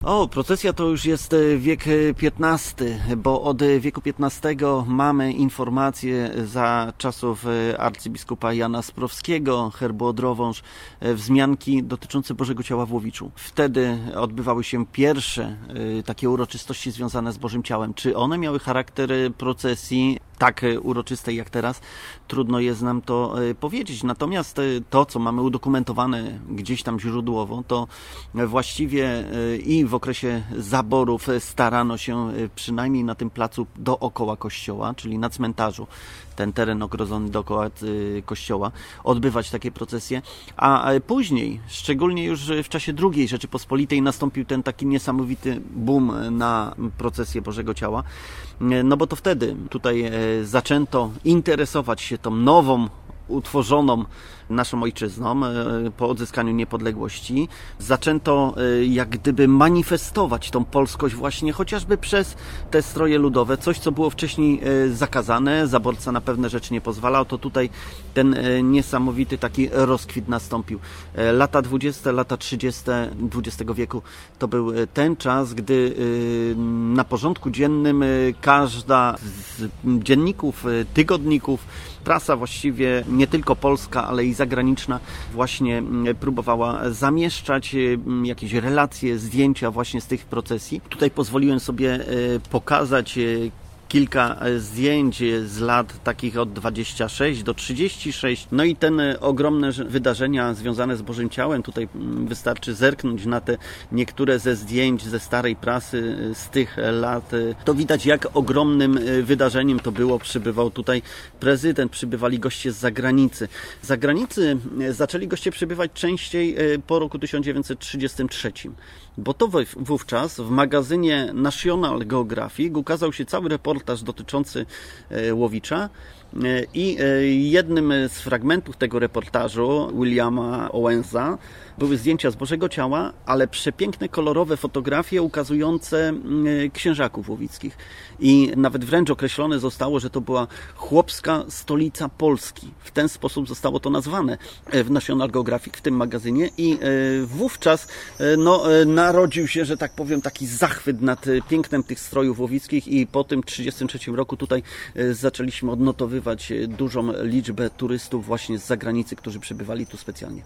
Procesja to już jest wiek XV, bo od wieku XV mamy informacje za czasów arcybiskupa Jana Sprowskiego, herbu Odrowąż, wzmianki dotyczące Bożego Ciała w Łowiczu. Wtedy odbywały się pierwsze takie uroczystości związane z Bożym Ciałem. Czy one miały charakter procesji tak uroczystej jak teraz? Trudno jest nam to powiedzieć. Natomiast to, co mamy udokumentowane gdzieś tam źródłowo, to właściwie i w okresie zaborów starano się przynajmniej na tym placu dookoła kościoła, czyli na cmentarzu, ten teren ogrodzony dookoła kościoła, odbywać takie procesje, a później, szczególnie już w czasie II Rzeczypospolitej, nastąpił ten taki niesamowity boom na procesję Bożego Ciała, no bo to wtedy tutaj zaczęto interesować się tą nową, utworzoną naszą ojczyzną po odzyskaniu niepodległości. Zaczęto jak gdyby manifestować tą polskość właśnie chociażby przez te stroje ludowe, coś co było wcześniej zakazane, zaborca na pewne rzeczy nie pozwalał, to tutaj ten niesamowity taki rozkwit nastąpił. Lata 20, lata 30 XX wieku to był ten czas, gdy na porządku dziennym każda z dzienników, tygodników, prasa właściwie nie tylko polska, ale i zagraniczna właśnie próbowała zamieszczać jakieś relacje, zdjęcia właśnie z tych procesji. Tutaj pozwoliłem sobie pokazać kilka zdjęć z lat takich od 26 do 36. No i ten ogromne wydarzenia związane z Bożym Ciałem, tutaj wystarczy zerknąć na te niektóre ze zdjęć ze starej prasy z tych lat. To widać, jak ogromnym wydarzeniem to było. Przybywał tutaj prezydent, przybywali goście z zagranicy. Z zagranicy zaczęli goście przybywać częściej po roku 1933, bo to wówczas w magazynie National Geographic ukazał się cały reportaż dotyczący Łowicza i jednym z fragmentów tego reportażu Williama Owensa były zdjęcia z Bożego Ciała, ale przepiękne, kolorowe fotografie ukazujące księżaków łowickich. I nawet wręcz określone zostało, że to była chłopska stolica Polski. W ten sposób zostało to nazwane w National Geographic, w tym magazynie. I wówczas narodził się, że tak powiem, taki zachwyt nad pięknem tych strojów łowickich i po tym 1933 roku tutaj zaczęliśmy odnotowywać dużą liczbę turystów właśnie z zagranicy, którzy przybywali tu specjalnie.